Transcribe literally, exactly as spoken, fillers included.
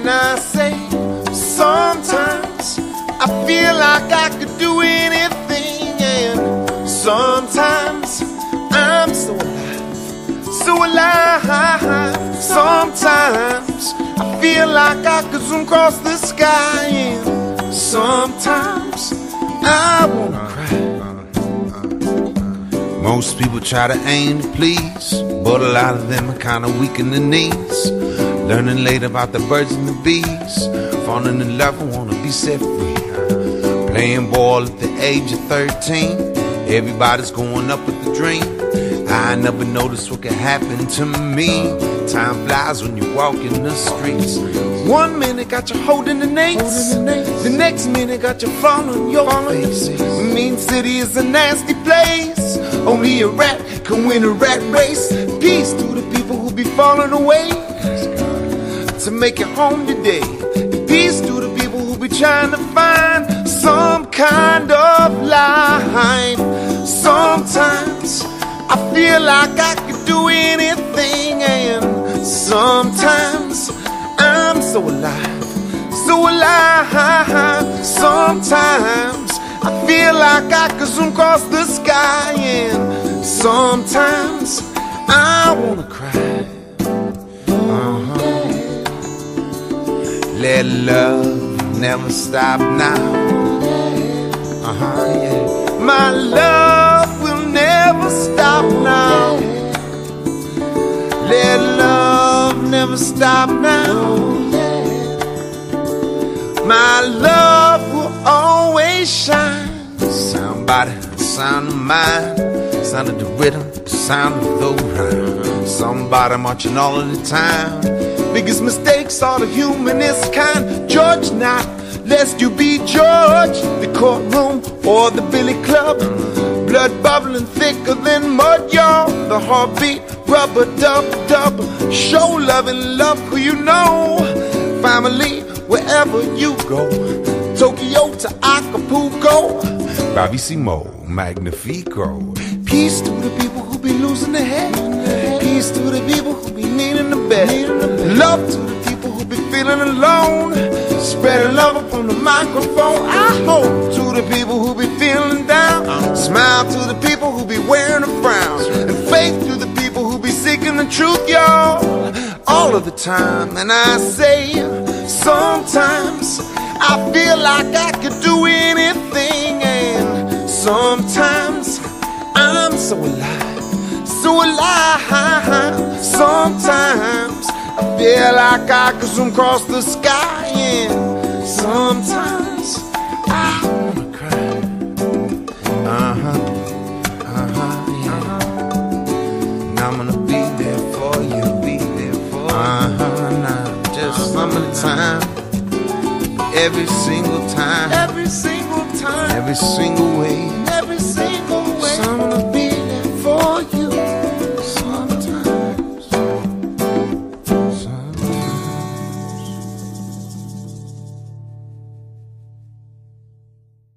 And I say, sometimes I feel like I could do anything, and sometimes I'm so alive, so alive. Sometimes I feel like I could zoom across the sky, and sometimes I wanna cry. Most people try to aim to please, but a lot of them are kinda weak in the knees. Learning late about the birds and the bees, falling in love and wanna be set free. Playing ball at the age of thirteen, everybody's going up with the dream. I never noticed what could happen to me. Time flies when you walk in the streets. One minute got you holding the nates, the next minute got you falling on your face. Mean City is a nasty place, only a rat can win a rat race. Peace to the people who be falling away to make it home today. Peace to the people who be trying to find some kind of life. Sometimes I feel like I could do anything, and sometimes I'm so alive, so alive. Sometimes I feel like I could zoom across the sky, and sometimes I wanna cry. Uh-huh. Let love never stop now. Uh-huh, yeah. My love will never stop now. Let love never stop now. My love will always shine. Sound body, sound of mind, sound of the rhythm, sound of the rhyme. Somebody marching all of the time. Biggest mistakes are the humanist kind. Judge not, lest you be judged. The courtroom or the billy club, blood bubbling thicker than mud, y'all. The heartbeat, rubber dub dub. Show love and love who you know. Family, wherever you go. Tokyo to Acapulco, bravissimo, magnifico. Peace to the people who be losing their head. Peace to the people who be needing the bed. Love to the people who be feeling alone. Spreading love up on the microphone. I hope to the people who be feeling down. Smile to the people who be wearing a frown. And faith to the people who be seeking the truth, y'all, all of the time. And I say, sometimes I feel like I could do anything, and sometimes I'm so alive, so alive. Sometimes I feel like I could zoom across the sky, and sometimes I wanna cry. Uh-huh, uh-huh, yeah. And I'm gonna be there for you, be there for you. Uh-huh, now just some of the time, every single time, every single time, every single way, every single